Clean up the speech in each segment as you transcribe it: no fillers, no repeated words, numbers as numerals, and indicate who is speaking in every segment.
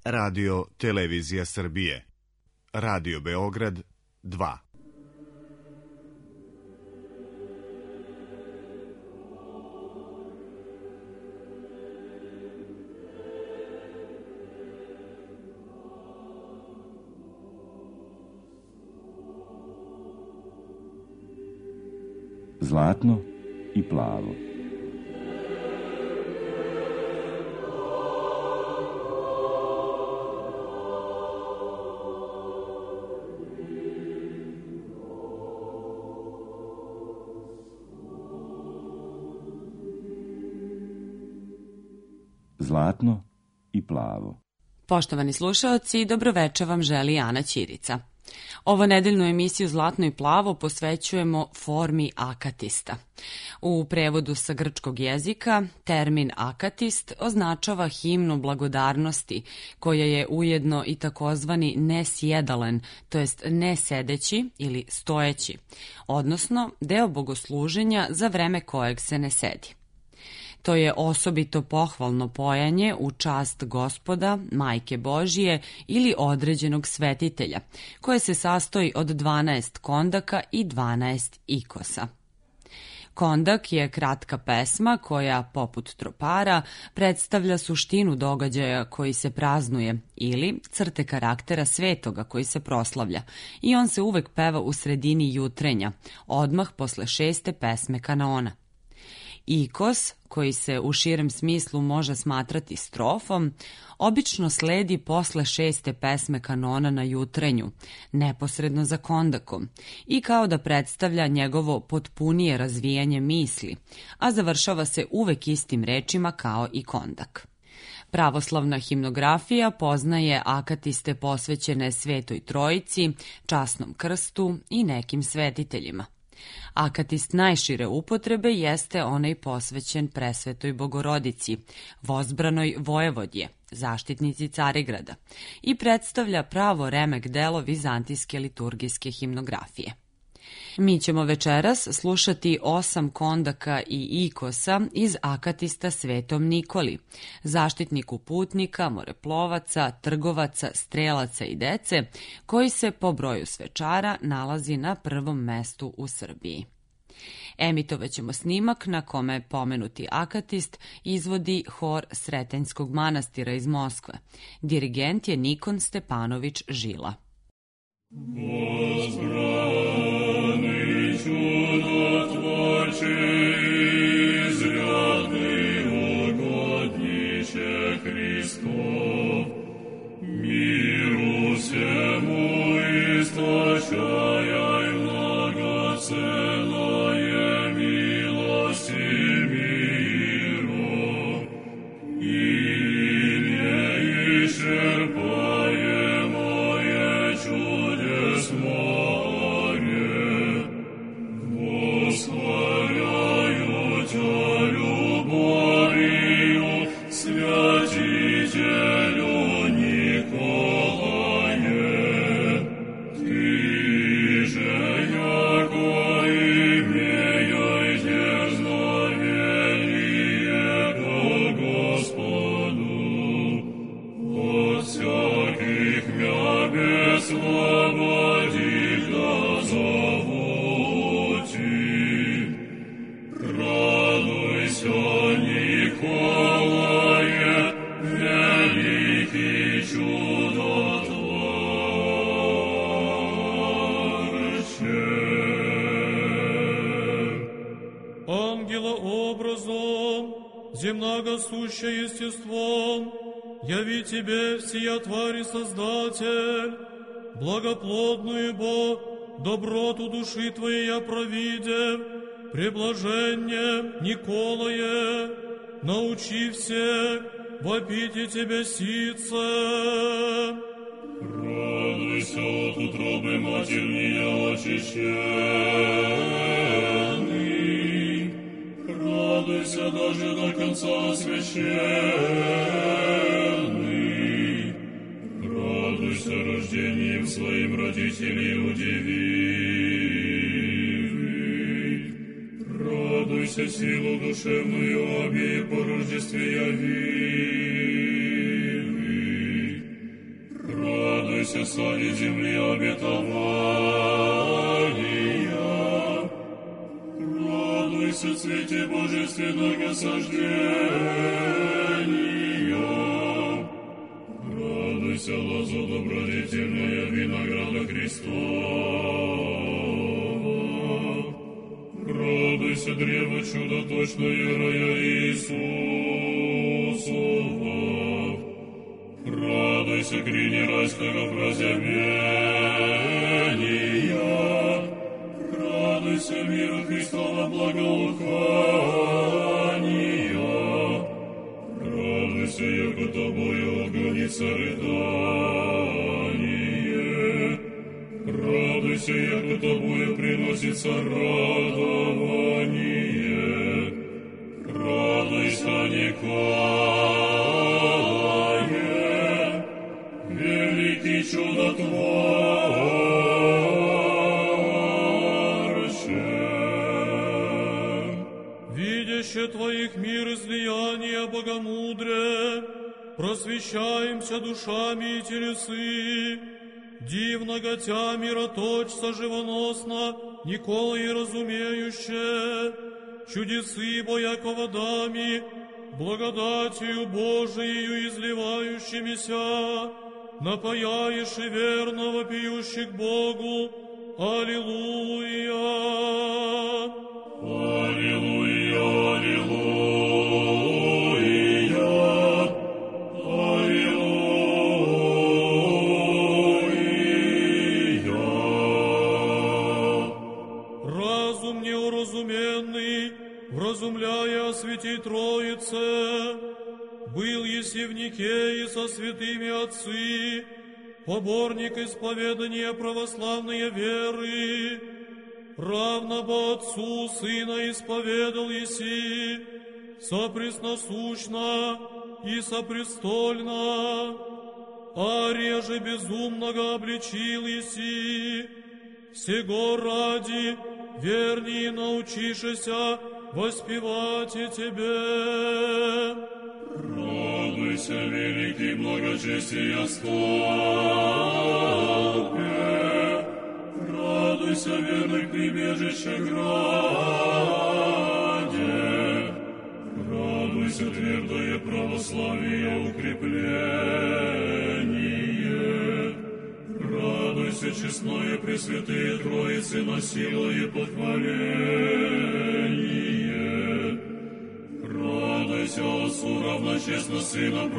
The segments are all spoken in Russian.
Speaker 1: Radio Televizija Srbije. Radio Beograd 2.
Speaker 2: Zlatno i plavo. Zlatno i plavo.
Speaker 3: Poštovani slušaoci, dobroveče vam želi Ana Ćirica. Ovo nedeljnu emisiju Zlatno i plavo posvećujemo formi akatista. U prevodu sa grčkog jezika, termin akatist označava himnu blagodarnosti, koja je ujedno i takozvani nesjedalen, to jest nesedeći ili stojeći, odnosno deo bogosluženja za vreme kojeg se ne sedi. To je osobito pohvalno pojanje u čast Gospoda, Majke Božije ili određenog svetitelja, koje se sastoji od 12 kondaka i 12 ikosa. Kondak je kratka pesma koja, poput tropara, predstavlja suštinu događaja koji se praznuje ili crte karaktera svetoga koji se proslavlja i on se uvek peva u sredini jutrenja, odmah posle 6. pesme kanona. Ikos, koji se u širem smislu može smatrati strofom, obično sledi posle 6. pesme kanona na jutrenju, neposredno za kondakom, i kao da predstavlja njegovo potpunije razvijanje misli, a završava se uvek istim rečima kao i kondak. Pravoslavna himnografija poznaje akatiste posvećene Svetoj Trojici, Časnom krstu i nekim svetiteljima. Akatist najšire upotrebe jeste onaj posvećen Presvetoj Bogorodici, Vozbranoj Vojevodje, zaštitnici Carigrada, i predstavlja pravo remek delo vizantijske liturgijske himnografije. Mi ćemo večeras slušati 8 kondaka i ikosa iz akatista Svetom Nikoli, zaštitniku putnika, moreplovaca, trgovaca, strelaca i dece, koji se po broju svečara nalazi na prvom mestu u Srbiji. Emitovaćemo snimak na kome pomenuti akatist izvodi hor Sretenjskog manastira iz Moskve. Dirigent je Nikon Stepanović Žila.
Speaker 4: Чудотворче, изрядный угоднище Христов, миру всему источая многоценное милости миру, и не исчерпаемое чудес море. Восхваляю Тя любовью, святителю Николае. Ты же, яко имея дерзновение ко Господу, от всяких мя безслободих дозовути. Радуйся, Николае, великий чудотворче.
Speaker 5: Ангелообразом, земногосущее естеством, яви тебе всея твари Создатель, благоплодную Бог, доброту души твоей я провидев, преблажение Николае, научи всех вопите тебе ситце.
Speaker 4: Радуйся от утробы матернее очищенный, радуйся даже до конца освященный, радуйся рождением своим родителей удививших, радуйся силу душевную обеих по рождестве явивших, Радуйся, сади земли обетования. Радуйся, цвете божественного сождения. Радуйся, лоза добродетельная винограда Христова. Радуйся, древо чудо точное рая Иисусова. Радуйся, крини райского прозябения. Радуйся, мира Христова благоухания. Радуйся, яко тобою огонится рыдание. Радуйся, яко тобою приносится радование. Радуйся, Николае, великий чудотворце.
Speaker 5: Видяще Твоих мир излияния богомудрия, просвещаемся душами и телесы, дивно готя мироточца живоносно, Николай разумеюще, чудесы бояко водами, благодатью Божией изливающимися, напаяешь и верно вопиющих Богу. Аллилуйя!
Speaker 4: Аллилуйя, аллилуйя, аллилуйя.
Speaker 5: Разум неуразуменный, вразумляя о святей Троице, был еси в Никее со святыми отцы, поборник исповедания православной веры, равно по Отцу Сына исповедал еси, сопресносущно и сопрестольно, а реже безумного обличил еси, сего ради вернее научишься воспевать и тебе.
Speaker 4: Радуйся, великий благочестия столпе, радуйся, верный прибежище граде, радуйся, твердое православие укрепление, радуйся, честное Пресвятые Троицы носилое похваление, радуйся, Отцу равночестно Сына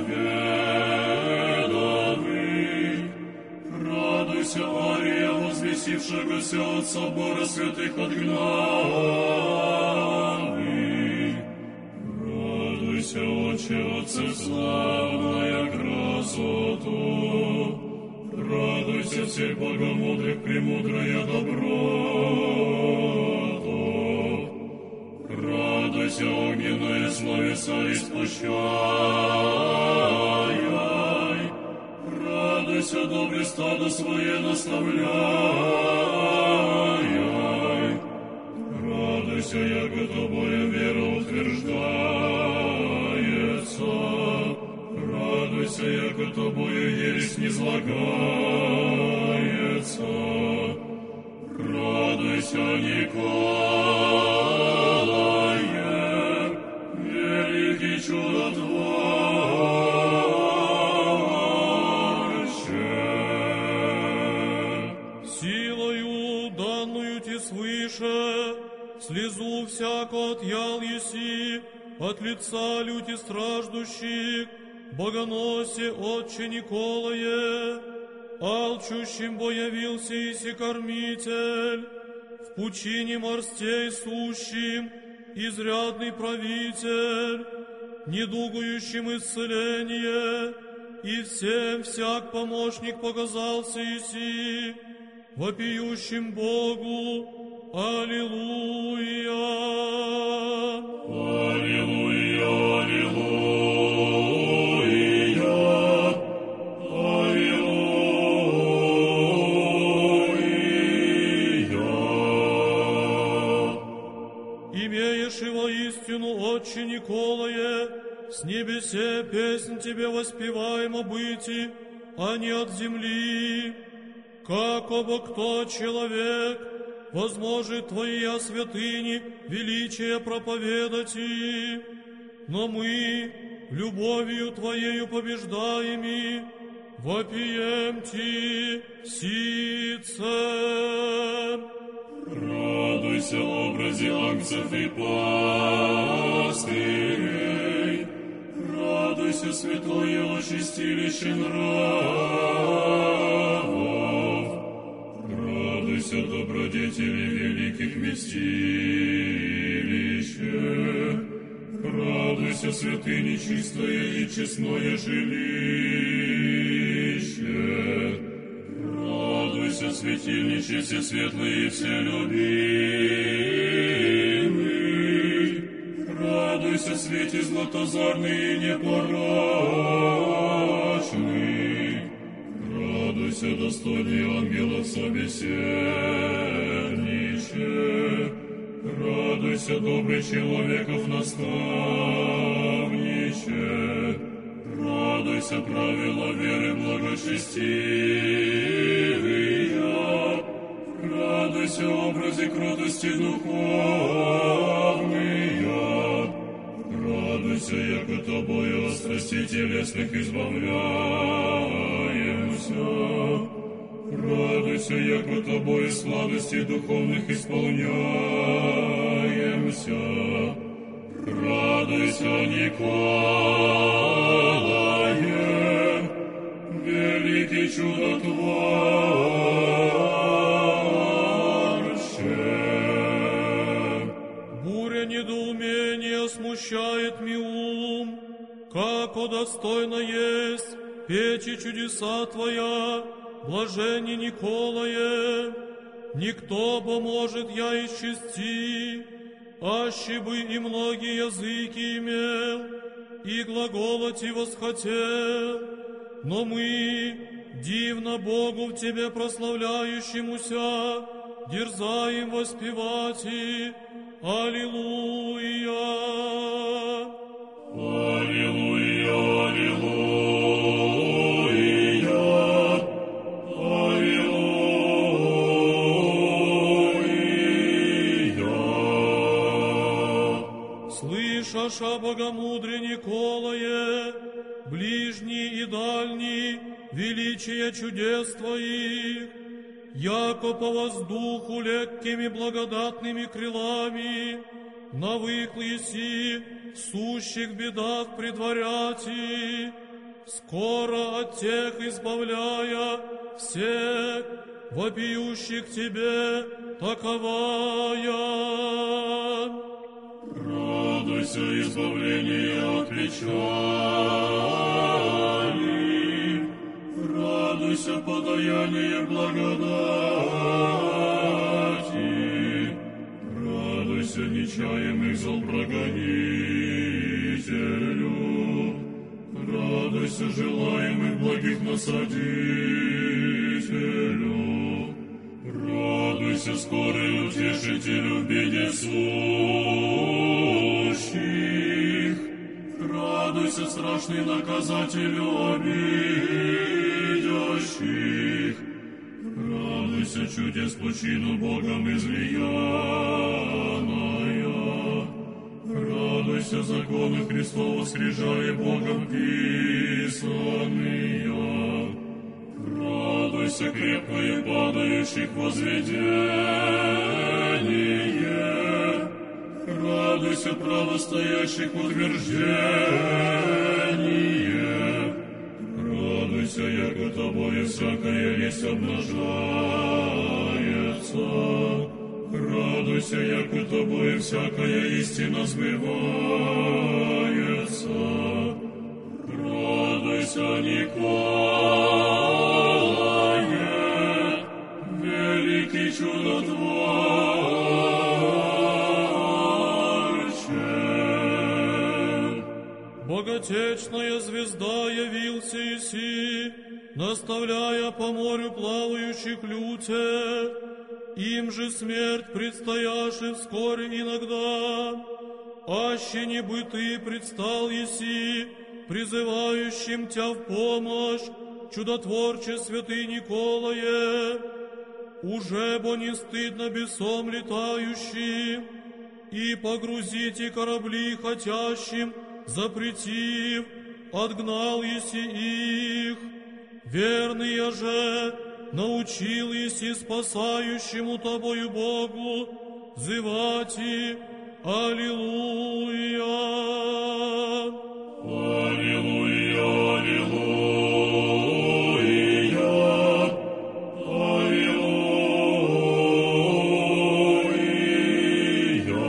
Speaker 4: проповедовый, радуйся, Ария, возвесившегося от собора святых отгнанный, радуйся, Отче, Отце славная красоту, радуйся, всех богомудрых, премудрая доброту, радуйся, огненное словеса испущай, радуйся, добре стадо свое наставляй, радуйся, яко тобою вера утверждается, радуйся, яко тобою ересь низлагается, радуйся, Николае, великий чудотворце.
Speaker 5: Силою, данную ти свыше, слезу всяко отъял еси от лица люти страждущих, богоносе Отче Николае, алчущим бо явился еси кормитель, в пучине морстей сущим, изрядный правитель, недугующим исцеление, и всем всяк помощник показался еси, вопиющим Богу. Аллилуйя!
Speaker 4: Аллилуйя, аллилуйя, аллилуйя.
Speaker 5: Имеешь и воистину, Отче Николае, с небесе песнь тебе воспеваемо быти, а не от земли. Как обо кто человек возможет Твоя святыни величие проповедать и, но мы любовью Твоею побеждаеми вопием Ти сице.
Speaker 4: Радуйся, образе ангцев и пастырей, радуйся, святое очистилище нравов, радуйся, добродетели великих вместилище, радуйся, святыни чистое и честное жилище, радуйся, светильниче всесветлый и вселюбимый, радуйся, свете златозарный и непорочный, радуйся, достойный ангелов собеседниче, радуйся, добрый человеков наставниче, радуйся, правила веры благочестивые, радуйся, образе кротости духовные, радуйся, яко тобою от страстей телесных избавляемся, радуйся, яко тобою сладостей духовных исполняемся, радуйся, Николае, великий чудотворче.
Speaker 5: Буря недоумения смущает ми ум, како достойно есть печи чудеса Твоя, блаженне Николае. Никто бо может я исчести, аще бы и многие языки имел, и глаголать и восхотел, но мы, дивно Богу в Тебе прославляющемуся, дерзаем воспевать и Аллилуйя.
Speaker 4: Аллилуйя, аллилуйя,
Speaker 5: Слышаша, богомудре Николае, ближний и дальний, величие чудес Твоих, яко по воздуху легкими благодатными крылами, навыкл еси, сущих в бедах предваряти, скоро от тех избавляя всех, вопиющих Тебе, таковая.
Speaker 4: радуйся, избавление от печали, радуйся, подаяние благодати, радуйся, нечаемых зол прогонителю, радуйся, желаемых благих насадителю, радуйся, скорый утешителю в беде сущих, радуйся, страшный наказателю обидящих, радуйся, чудес пучину Богом излияная, радуйся, законы Христова скрижали Богом писанные, радуйся, крепкое падающих возведение, радуйся, правостоящих утверждение, радуйся, яко тобою всякая лесть обнажается, радуйся, яко тобою всякая истина смывается, радуйся, Николае, великий чудотворче.
Speaker 5: Боготечная звезда явился Иси, наставляя по морю плавающих люте, им же смерть предстояши вскоре иногда, аще не бы Ты предстал Иси, призывающим Тя в помощь, чудотворче святый Николае, уже бо не стыдно бесом летающим, и погрузите корабли хотящим, запретив, отгнал еси их. Верный же научил еси спасающему тобою Богу взывать и Аллилуйя.
Speaker 4: Аллилуйя, аллилуйя, аллилуйя.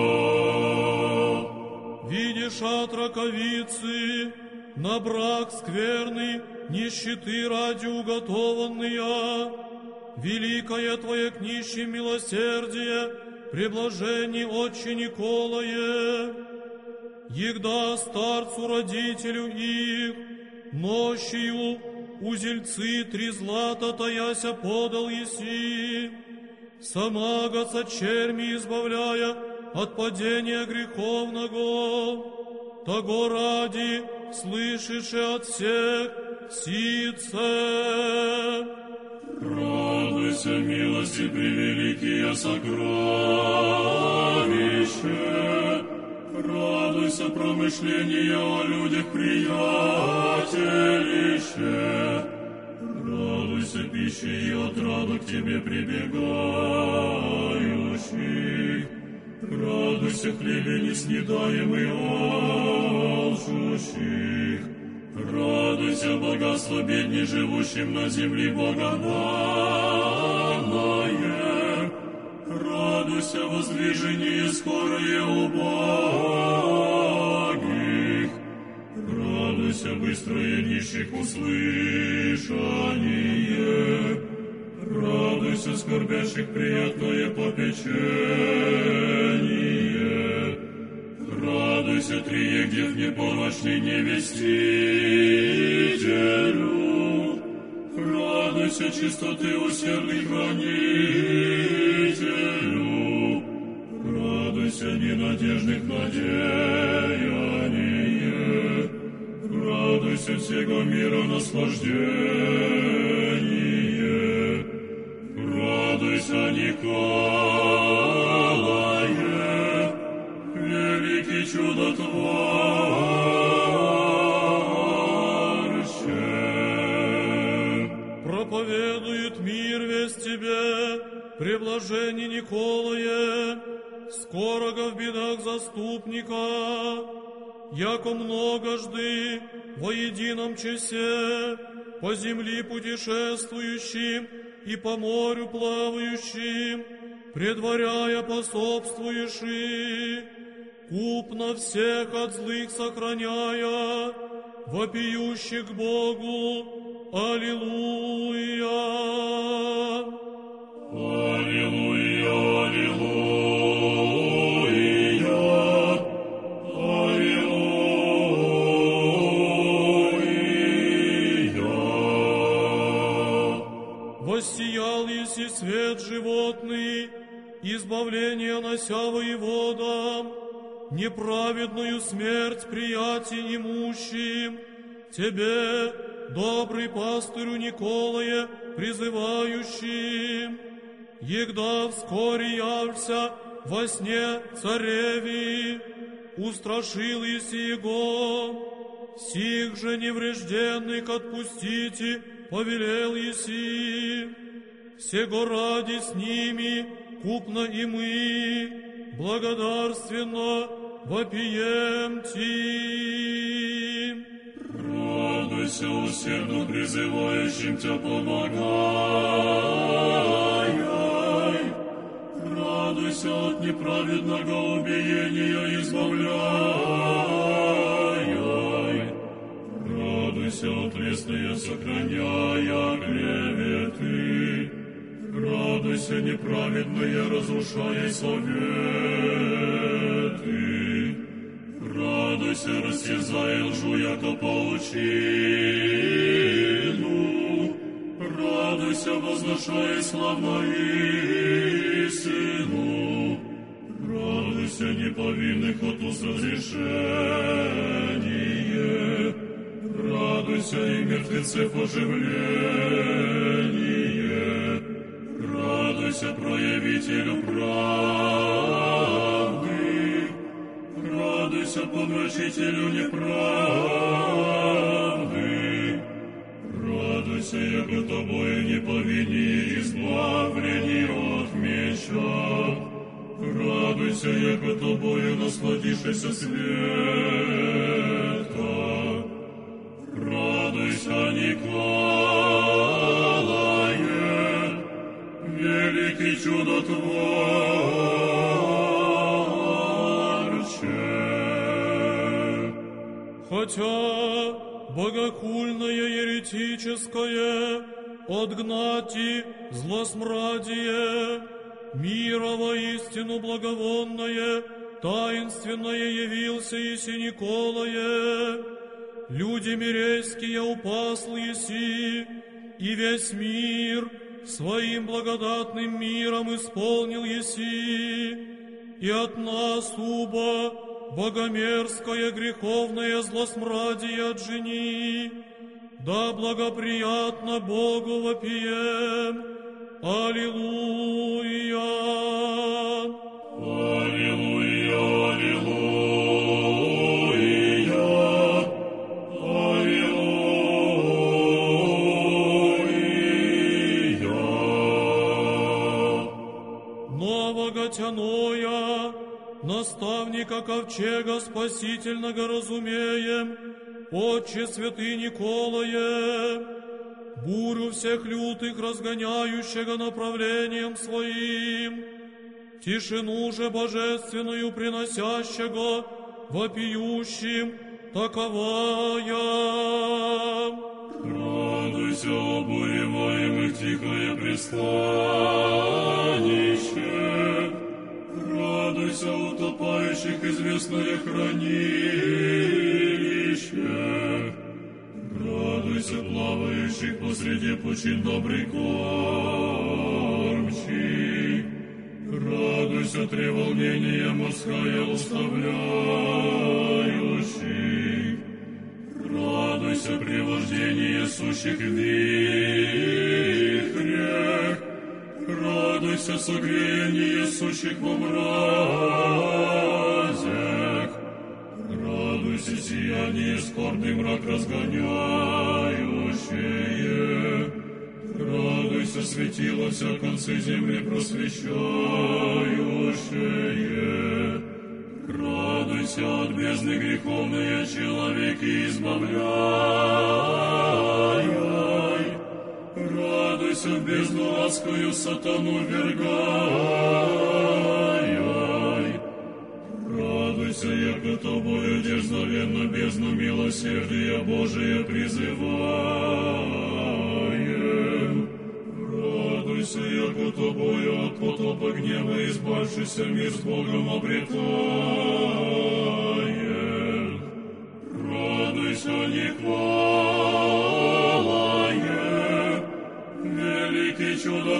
Speaker 5: Видишь от раковицы, на брак скверный, нищеты ради уготованные, великое Твое к нищим милосердие, преблажение Отче Николае, егда старцу родителю их, нощью узельцы 3 злата таяся подал еси, самагаца черми избавляя от падения греховного, того ради, слышишь от всех, сице.
Speaker 4: Радуйся, милости превеликие сокровища, радуйся, промышления о людях приятелище, радуйся, пищи и отраду к тебе прибегающих, радуйся, хлебе неснедаемый алчущих, радуйся, богатство бедней, живущим на земле богоданное, радуйся, воздвижение скорое убогих, радуйся, быстрое нищих услышание, радуйся, скорбящих приятное попечение, радуйся, триедев непорочный невестителю, радуйся, чистоты усердный хранителю, радуйся, ненадежных надеяние, радуйся, всего мира наслаждение, радуйся, Николае, великий чудотворче.
Speaker 5: Проповедует мир весь тебе, преблажение Николае, скорого в бедах заступника, яко многожды во едином часе по земли путешествующим и по морю плавающим, предваряя пособствуешь и купно всех от злых сохраняя, вопиющих к Богу. Аллилуйя!
Speaker 4: Аллилуйя, аллилуйя, аллилуйя.
Speaker 5: Воссиял еси свет животный, избавление нося воеводам, неправедную смерть приятий имущим, тебе, добрый пастырю Николае, призывающим, егда вскоре явлься во сне цареви, устрашил еси его, сих же неврежденных отпустите, повелел еси, сего ради с ними, купно и мы, благодарственно вопием ти.
Speaker 4: Радуйся, усердно призывающим тебя помогай, радуйся от неправедного убиения избавляй, радуйся от лесные сохраняя клеветы, радуйся неправедные разрушая советы, радуйся, растерзая лжу, яко паучину, радуйся, возношая славно истину, радуйся, неповинных от уст разрешение, радуйся, радуйся, и мертвецев оживление. Радуйся, проявителю правды, радуйся, помрачителю неправды. Радуйся, яко тобою не по вине избавление от меча. Радуйся, яко тобою насладишься света. Радуйся, Николае, великий чудотворче.
Speaker 5: Хотя богокульное еретическое отгнать и злосмрадие, мира воистину благовонное, таинственное явился еси Николае, люди мирейские упаслы еси, и весь мир своим благодатным миром исполнил еси, и от нас уба богомерзкое греховное злосмрадие отжени, да благоприятно Богу вопием. Аллилуйя!
Speaker 4: Аллилуйя, аллилуйя, аллилуйя.
Speaker 5: Нового тяноя, наставника ковчега спасительного разумеем, Отче святый Николае, бурю всех лютых разгоняющего направлением своим, тишину же божественную приносящего вопиющим таковая.
Speaker 4: Радуйся, обуреваемых, тихое пристанище. Радуйся, утопающих, известное хранилище. Радуйся, плавающих посреди пучин добрый кормчий. Радуйся, треволнение морское уставляющих. Радуйся, привождение сущих в вихрях. Радуйся, согрение сущих во мразях. Радуйся, сияние скорбный мрак разгоняющее. Радуйся, светило вся концы земли просвещающее. Радуйся, от бездны греховные человеки избавляй. Радуйся, в бездну адскую сатану ввергай. Радуйся, яко тобою дерзновенно бездну милосердия Божия призываем. Радуйся, яко тобою от потопа гнева избавшийся мир с Богом обретаем. Радуйся, Николае, великий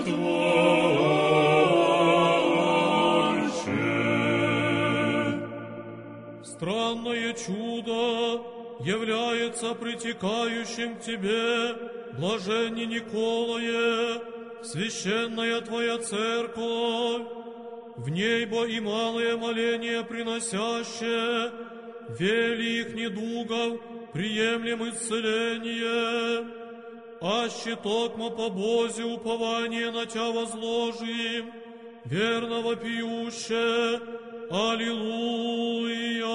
Speaker 4: чудотворче.
Speaker 5: Странное чудо является притекающим к тебе, блаженный Николае, священная твоя церковь, в ней бо и малое моление приносящее, велик недугов, приемлем исцеление, а щитокмо по Бозе упование на Тя возложим, верного пьюще, аллилуйя.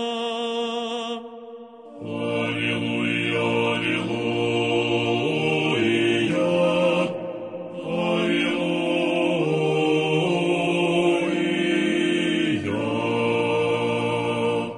Speaker 4: Аллилуйя, аллилуйя, аллилуйя.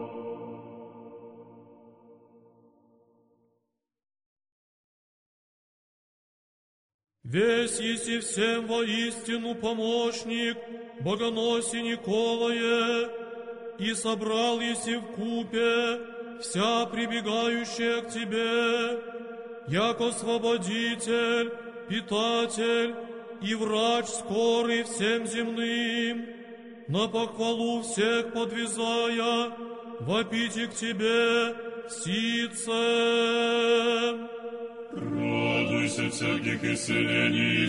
Speaker 5: Весь еси всем воистину помощник, богоноси Николае, и собрал еси в купе вся прибегающая к тебе, яко освободитель, питатель и врач скорый всем земным, на похвалу всех подвизая, вопите к тебе сице.
Speaker 4: Радуйся всяких исцелений,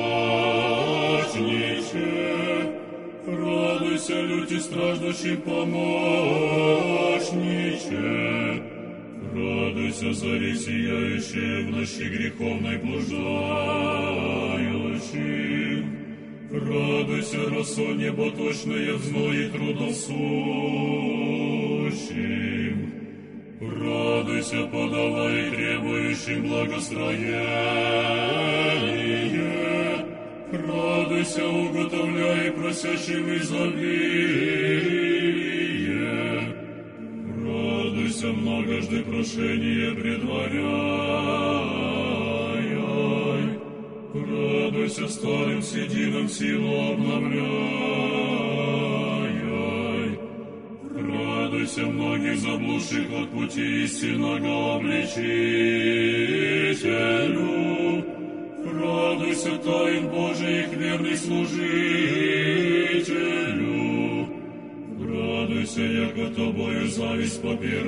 Speaker 4: источниче. Радуйся, люти страждущий помощниче. Радуйся, зари сияющие в ночи греховной блуждающих. Радуйся, росо неботочное в зное трудосущим. Радуйся, подавай требующим благостроение. Радуйся, уготовляй просящим изобилие. Радуйся, многожды прошение предваряй. Радуйся, старым сединам силу обновляй. Радуйся, многих заблудших от пути истинного обличителю. Радуйся, тайн Божиих верный служителю. Радуйся, яко тобою зависть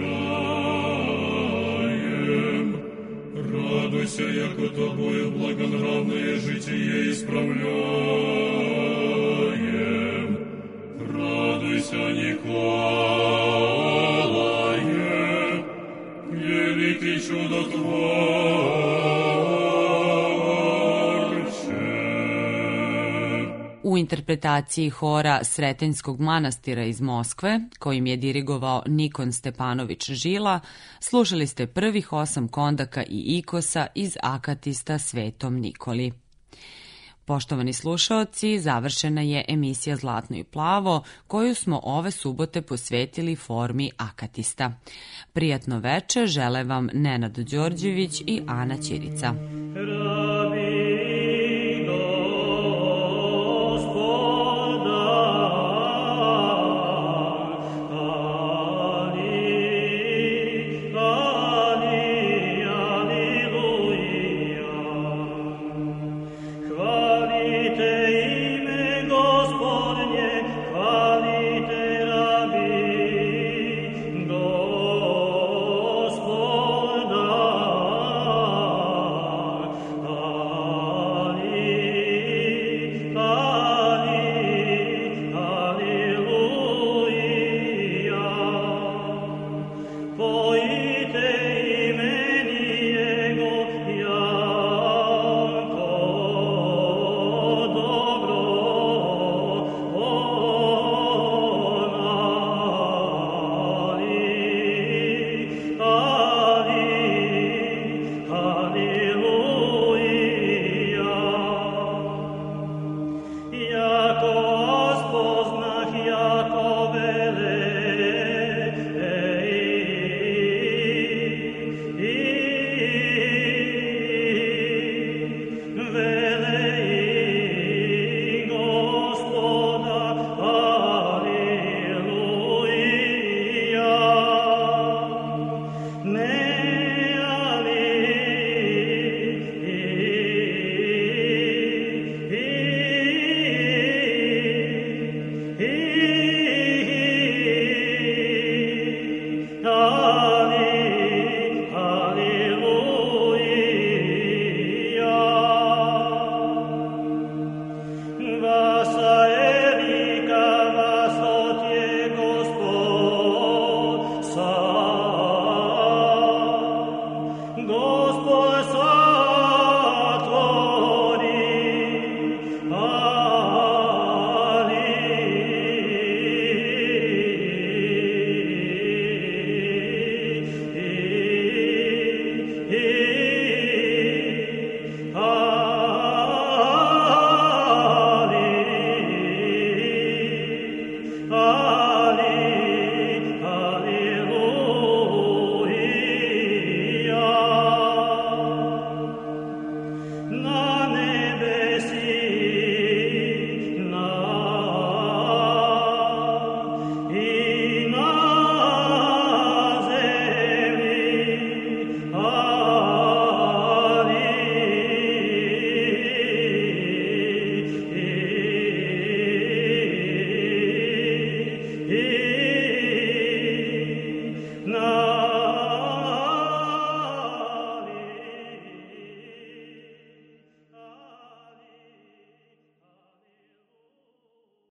Speaker 4: попираем. Радуйся, яко тобою благонравное житие исправляем. Радуйся, Николае, великий чудотворče.
Speaker 3: U interpretaciji hora Sretenjskog manastira iz Moskve, kojim je dirigovao Nikon Stepanović Žila, slušali ste prvih 8 kondaka i ikosa iz akatista Svetom Nikoli. Poštovani slušaoci, završena je emisija Zlatno i plavo, koju smo ove subote posvetili formi akatista. Prijatno veče žele vam Nenad Đorđević i Ana Ćirica.